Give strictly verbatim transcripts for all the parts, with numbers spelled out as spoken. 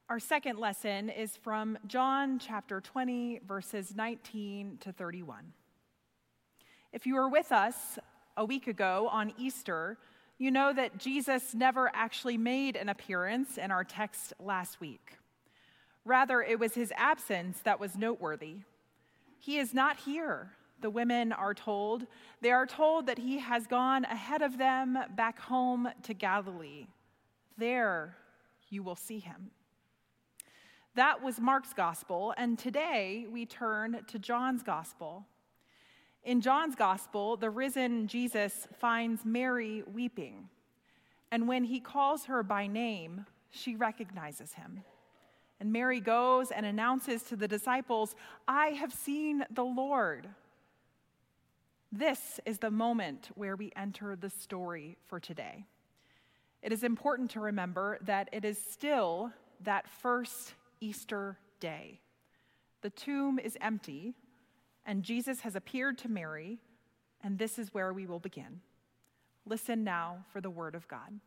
Our second lesson is from John chapter twenty, verses nineteen to thirty-one. If you were with us a week ago on Easter, you know that Jesus never actually made an appearance in our text last week. Rather, it was his absence that was noteworthy. He is not here, the women are told. They are told that he has gone ahead of them back home to Galilee. There you will see him. That was Mark's gospel, and today we turn to John's gospel. In John's gospel, the risen Jesus finds Mary weeping, and when he calls her by name, she recognizes him. And Mary goes and announces to the disciples, "I have seen the Lord." This is the moment where we enter the story for today. It is important to remember that it is still that first Easter day. The tomb is empty, and Jesus has appeared to Mary, and this is where we will begin. Listen now for the word of God.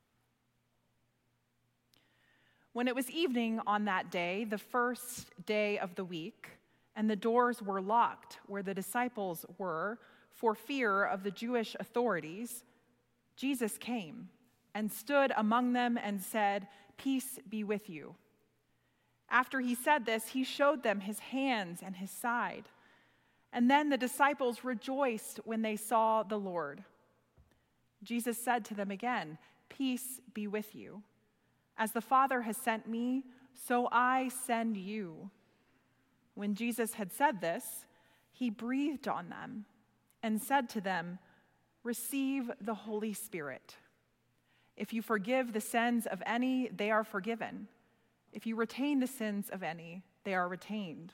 When it was evening on that day, the first day of the week, and the doors were locked where the disciples were for fear of the Jewish authorities, Jesus came and stood among them and said, "Peace be with you." After he said this, he showed them his hands and his side. And then the disciples rejoiced when they saw the Lord. Jesus said to them again, "Peace be with you. As the Father has sent me, so I send you." When Jesus had said this, he breathed on them and said to them, "Receive the Holy Spirit. If you forgive the sins of any, they are forgiven. If you retain the sins of any, they are retained."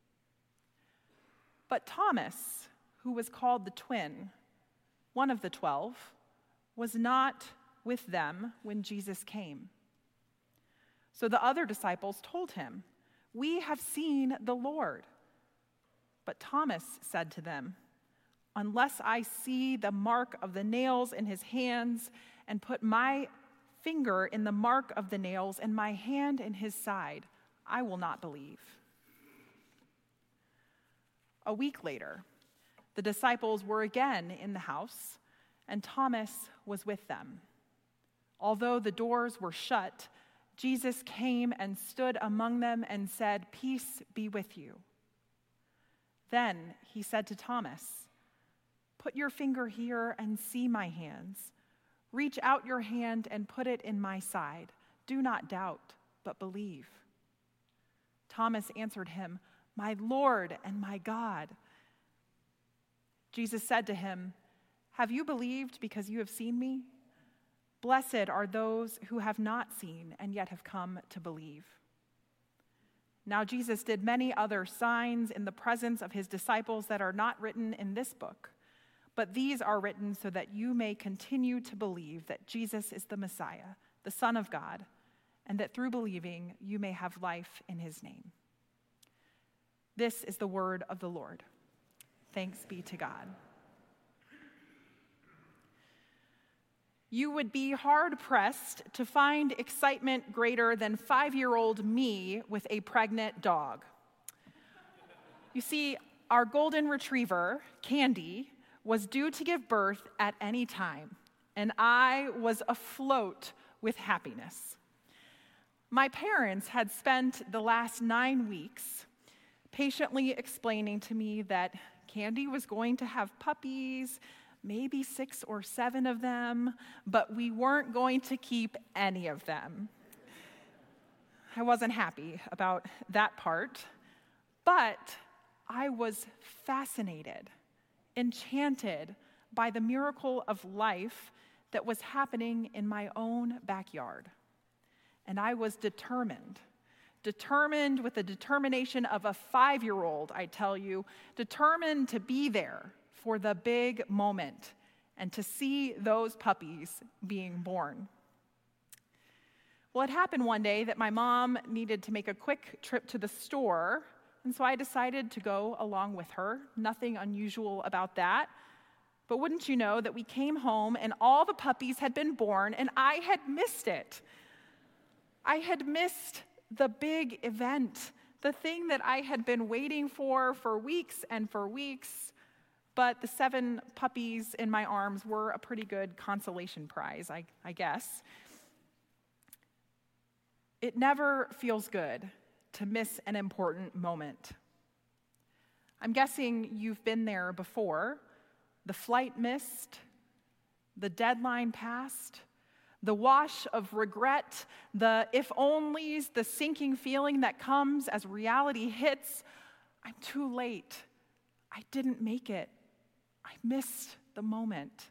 But Thomas, who was called the twin, one of the twelve, was not with them when Jesus came. So the other disciples told him, "We have seen the Lord." But Thomas said to them, "Unless I see the mark of the nails in his hands and put my finger in the mark of the nails and my hand in his side, I will not believe." A week later, the disciples were again in the house, and Thomas was with them. Although the doors were shut, Jesus came and stood among them and said, "Peace be with you." Then he said to Thomas, "Put your finger here and see my hands. Reach out your hand and put it in my side. Do not doubt, but believe." Thomas answered him, "My Lord and my God." Jesus said to him, "Have you believed because you have seen me? Blessed are those who have not seen and yet have come to believe." Now Jesus did many other signs in the presence of his disciples that are not written in this book. But these are written so that you may continue to believe that Jesus is the Messiah, the Son of God, and that through believing you may have life in his name. This is the word of the Lord. Thanks be to God. You would be hard-pressed to find excitement greater than five-year-old me with a pregnant dog. You see, our golden retriever, Candy, was due to give birth at any time, and I was afloat with happiness. My parents had spent the last nine weeks patiently explaining to me that Candy was going to have puppies, maybe six or seven of them, but we weren't going to keep any of them. I wasn't happy about that part, but I was fascinated, enchanted by the miracle of life that was happening in my own backyard. And I was determined, determined with the determination of a five-year-old, I tell you, determined to be there for the big moment and to see those puppies being born. Well, it happened one day that my mom needed to make a quick trip to the store, and so I decided to go along with her. Nothing unusual about that. But wouldn't you know that we came home and all the puppies had been born and I had missed it. I had missed the big event, the thing that I had been waiting for for weeks and for weeks, but the seven puppies in my arms were a pretty good consolation prize, I, I guess. It never feels good to miss an important moment. I'm guessing you've been there before. The flight missed, the deadline passed, the wash of regret, the if-onlys, the sinking feeling that comes as reality hits. I'm too late. I didn't make it. I missed the moment.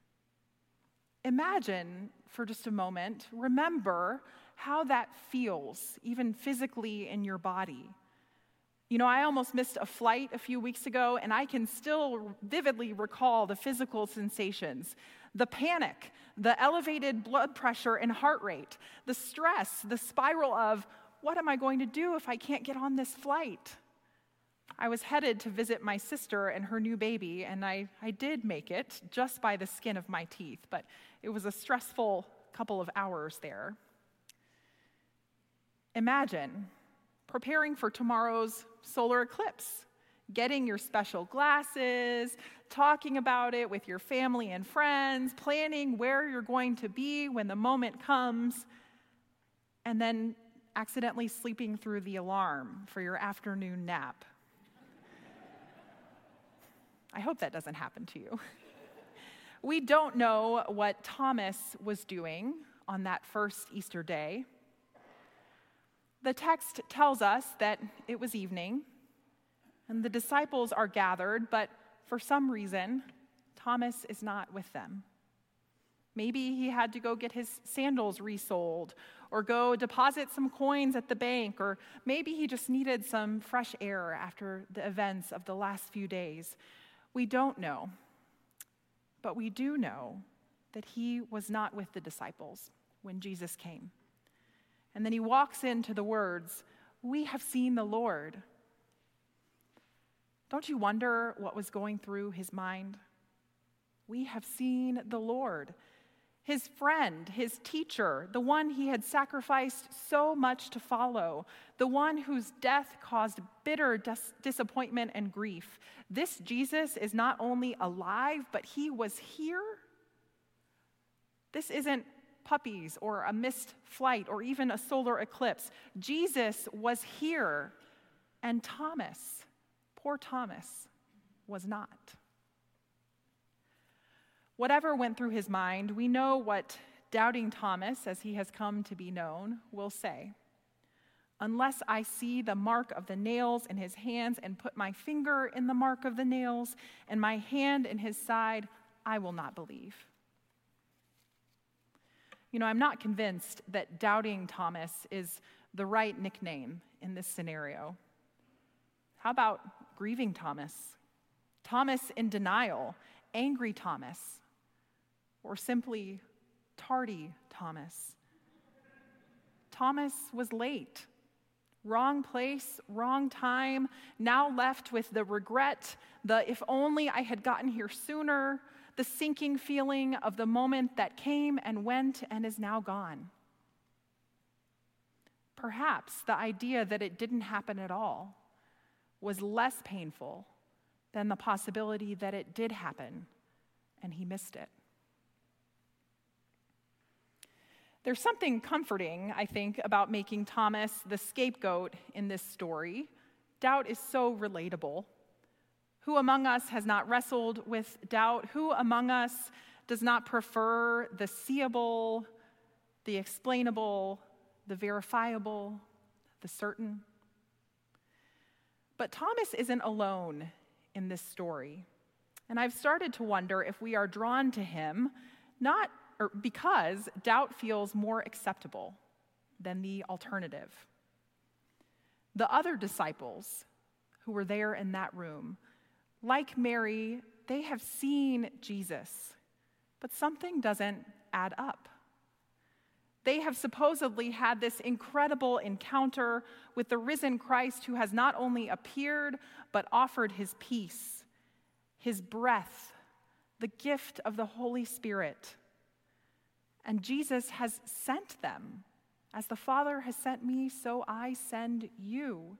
Imagine for just a moment, remember how that feels, even physically in your body. You know, I almost missed a flight a few weeks ago, and I can still vividly recall the physical sensations. The panic, the elevated blood pressure and heart rate, the stress, the spiral of, what am I going to do if I can't get on this flight? I was headed to visit my sister and her new baby, and I, I did make it just by the skin of my teeth, but it was a stressful couple of hours there. Imagine preparing for tomorrow's solar eclipse, getting your special glasses, talking about it with your family and friends, planning where you're going to be when the moment comes, and then accidentally sleeping through the alarm for your afternoon nap. I hope that doesn't happen to you. We don't know what Thomas was doing on that first Easter day. The text tells us that it was evening, and the disciples are gathered, but for some reason, Thomas is not with them. Maybe he had to go get his sandals resoled, or go deposit some coins at the bank, or maybe he just needed some fresh air after the events of the last few days. We don't know, but we do know that he was not with the disciples when Jesus came. And then he walks into the words, "We have seen the Lord." Don't you wonder what was going through his mind? We have seen the Lord, his friend, his teacher, the one he had sacrificed so much to follow, the one whose death caused bitter dis- disappointment and grief. This Jesus is not only alive, but he was here. This isn't puppies or a missed flight or even a solar eclipse. Jesus was here, and Thomas, poor Thomas, was not. Whatever went through his mind, we know what doubting Thomas, as he has come to be known, will say. Unless I see the mark of the nails in his hands and put my finger in the mark of the nails and my hand in his side, I will not believe. You know, I'm not convinced that doubting Thomas is the right nickname in this scenario. How about grieving Thomas? Thomas in denial, angry Thomas, or simply tardy Thomas? Thomas was late. Wrong place, wrong time, now left with the regret, the if only I had gotten here sooner, the sinking feeling of the moment that came and went and is now gone. Perhaps the idea that it didn't happen at all was less painful than the possibility that it did happen and he missed it. There's something comforting, I think, about making Thomas the scapegoat in this story. Doubt is so relatable. Who among us has not wrestled with doubt? Who among us does not prefer the seeable, the explainable, the verifiable, the certain? But Thomas isn't alone in this story. And I've started to wonder if we are drawn to him, not or because doubt feels more acceptable than the alternative. The other disciples who were there in that room, like Mary, they have seen Jesus, but something doesn't add up. They have supposedly had this incredible encounter with the risen Christ who has not only appeared, but offered his peace, his breath, the gift of the Holy Spirit. And Jesus has sent them As the Father has sent me, so I send you.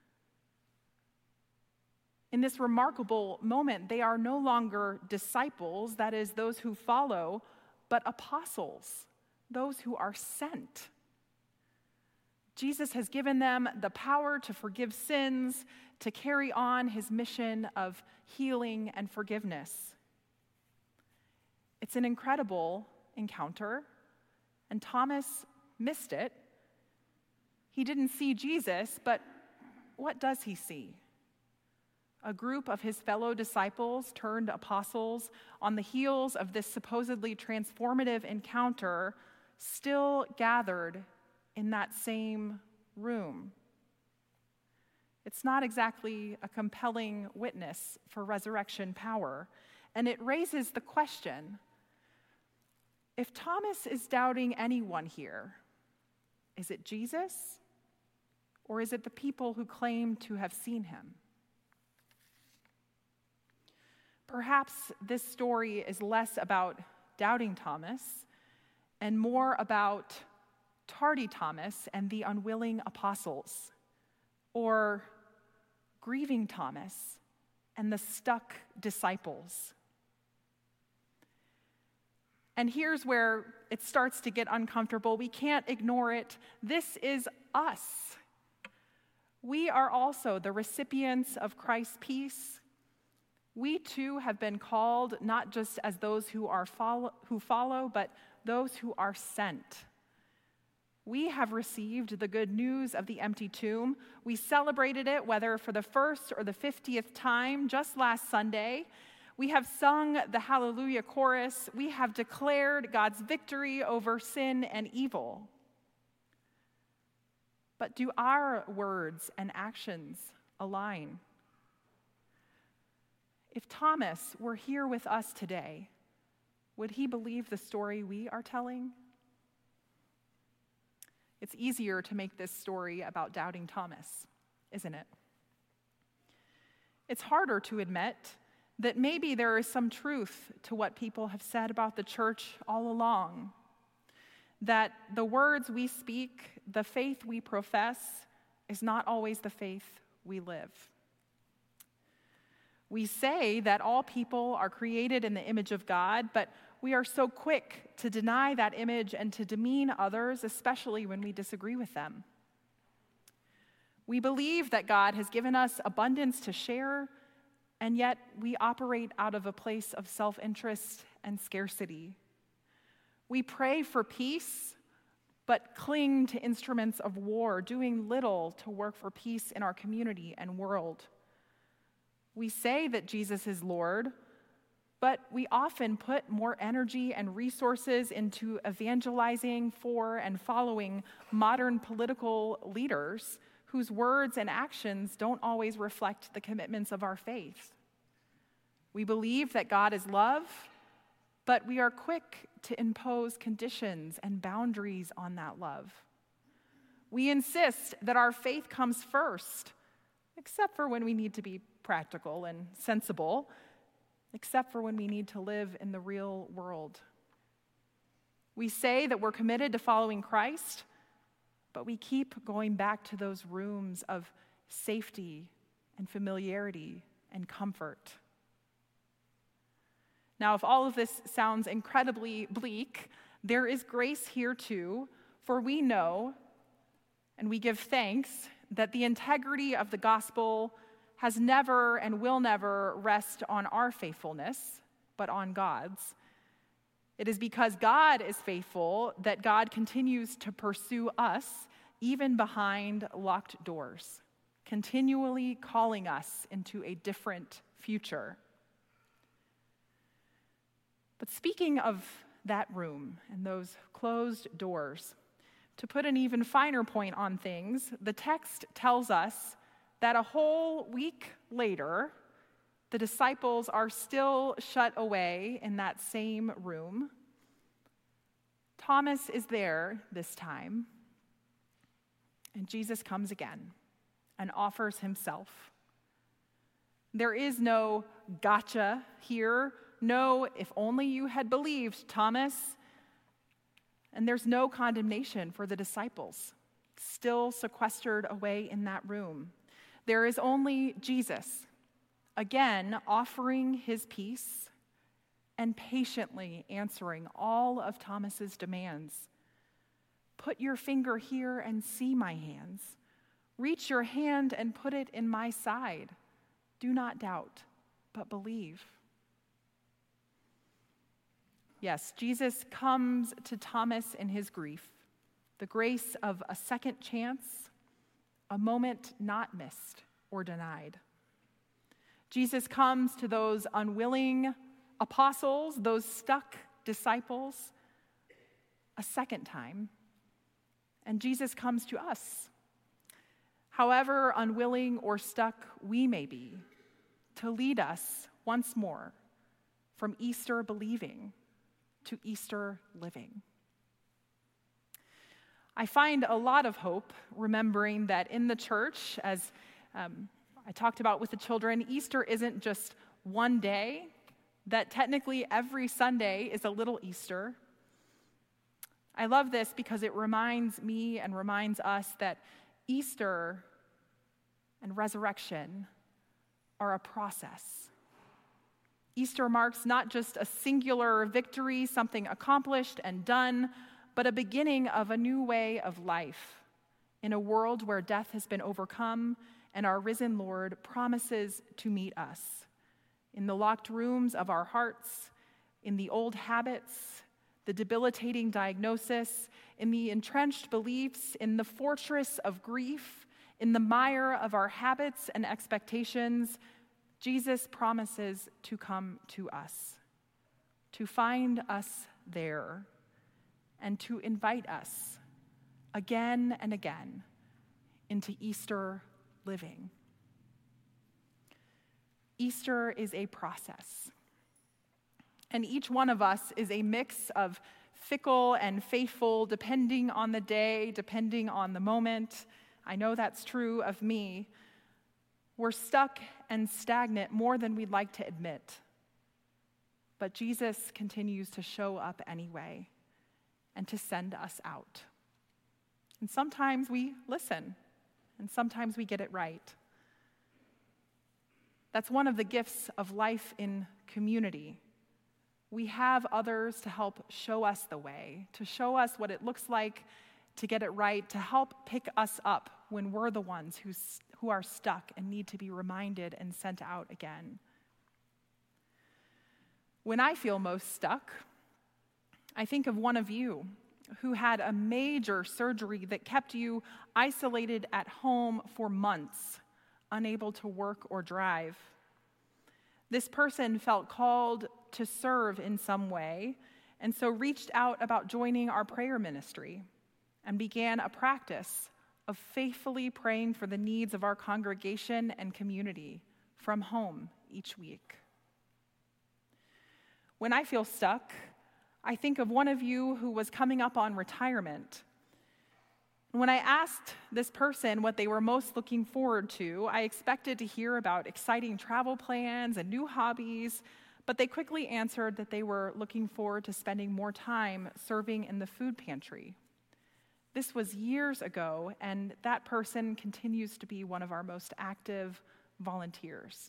In this remarkable moment, they are no longer disciples, that is, those who follow, but apostles, those who are sent. Jesus has given them the power to forgive sins, to carry on his mission of healing and forgiveness. It's an incredible encounter, and Thomas missed it. He didn't see Jesus, but what does he see? A group of his fellow disciples turned apostles on the heels of this supposedly transformative encounter, still gathered in that same room. It's not exactly a compelling witness for resurrection power, and it raises the question, if Thomas is doubting anyone here, is it Jesus, or is it the people who claim to have seen him? Perhaps this story is less about doubting Thomas and more about tardy Thomas and the unwilling apostles, or grieving Thomas and the stuck disciples. And here's where it starts to get uncomfortable. We can't ignore it. This is us. We are also the recipients of Christ's peace. We too have been called not just as those who are follow, who follow, but those who are sent. We have received the good news of the empty tomb. We celebrated it, whether for the first or the fiftieth time, just last Sunday. We have sung the Hallelujah chorus. We have declared God's victory over sin and evil. But do our words and actions align? If Thomas were here with us today, would he believe the story we are telling? It's easier to make this story about doubting Thomas, isn't it? It's harder to admit that maybe there is some truth to what people have said about the church all along, that the words we speak, the faith we profess, is not always the faith we live. We say that all people are created in the image of God, but we are so quick to deny that image and to demean others, especially when we disagree with them. We believe that God has given us abundance to share, and yet we operate out of a place of self-interest and scarcity. We pray for peace, but cling to instruments of war, doing little to work for peace in our community and world. We say that Jesus is Lord, but we often put more energy and resources into evangelizing for and following modern political leaders whose words and actions don't always reflect the commitments of our faith. We believe that God is love, but we are quick to impose conditions and boundaries on that love. We insist that our faith comes first, except for when we need to be practical and sensible, except for when we need to live in the real world. We say that we're committed to following Christ, but we keep going back to those rooms of safety and familiarity and comfort. Now, if all of this sounds incredibly bleak, there is grace here too, for we know and we give thanks that the integrity of the gospel has never and will never rest on our faithfulness, but on God's. It is because God is faithful that God continues to pursue us even behind locked doors, continually calling us into a different future. But speaking of that room and those closed doors, to put an even finer point on things, the text tells us that a whole week later, the disciples are still shut away in that same room. Thomas is there this time, and Jesus comes again and offers himself. There is no gotcha here, no if only you had believed, Thomas. And there's no condemnation for the disciples, still sequestered away in that room. There is only Jesus, again offering his peace and patiently answering all of Thomas's demands. Put your finger here and see my hands. Reach your hand and put it in my side. Do not doubt, but believe. Yes, Jesus comes to Thomas in his grief, the grace of a second chance, a moment not missed or denied. Jesus comes to those unwilling apostles, those stuck disciples, a second time. And Jesus comes to us, however unwilling or stuck we may be, to lead us once more from Easter believing to Easter living. I find a lot of hope remembering that in the church, as um, I talked about with the children, Easter isn't just one day, that technically every Sunday is a little Easter. I love this because it reminds me and reminds us that Easter and resurrection are a process. Easter marks not just a singular victory, something accomplished and done, but a beginning of a new way of life in a world where death has been overcome and our risen Lord promises to meet us in the locked rooms of our hearts, in the old habits, the debilitating diagnosis, in the entrenched beliefs, in the fortress of grief, in the mire of our habits and expectations. Jesus promises to come to us, to find us there, and to invite us again and again into Easter living. Easter is a process, and each one of us is a mix of fickle and faithful, depending on the day, depending on the moment. I know that's true of me. We're stuck and stagnant more than we'd like to admit. But Jesus continues to show up anyway and to send us out. And sometimes we listen, and sometimes we get it right. That's one of the gifts of life in community. We have others to help show us the way, to show us what it looks like to get it right, to help pick us up when we're the ones who, who are stuck and need to be reminded and sent out again. When I feel most stuck, I think of one of you who had a major surgery that kept you isolated at home for months, unable to work or drive. This person felt called to serve in some way, and so reached out about joining our prayer ministry and began a practice of faithfully praying for the needs of our congregation and community from home each week. When I feel stuck, I think of one of you who was coming up on retirement. When I asked this person what they were most looking forward to, I expected to hear about exciting travel plans and new hobbies, but they quickly answered that they were looking forward to spending more time serving in the food pantry. This was years ago, and that person continues to be one of our most active volunteers.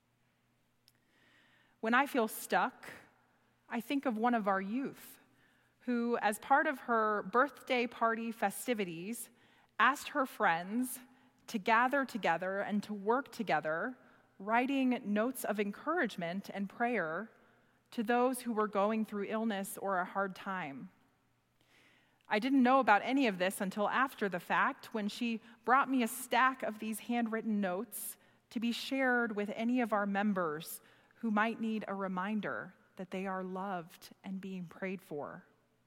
When I feel stuck, I think of one of our youth who, as part of her birthday party festivities, asked her friends to gather together and to work together, writing notes of encouragement and prayer to those who were going through illness or a hard time. I didn't know about any of this until after the fact, when she brought me a stack of these handwritten notes to be shared with any of our members who might need a reminder that they are loved and being prayed for.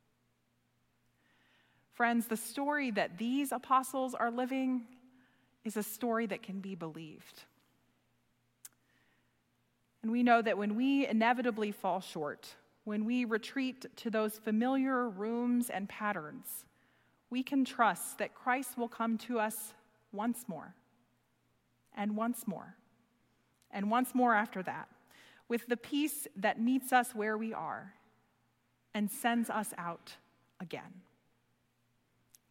Friends, the story that these apostles are living is a story that can be believed. And we know that when we inevitably fall short, when we retreat to those familiar rooms and patterns, we can trust that Christ will come to us once more, and once more, and once more after that, with the peace that meets us where we are and sends us out again.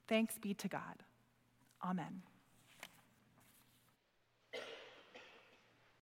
Thanks be to God. Amen.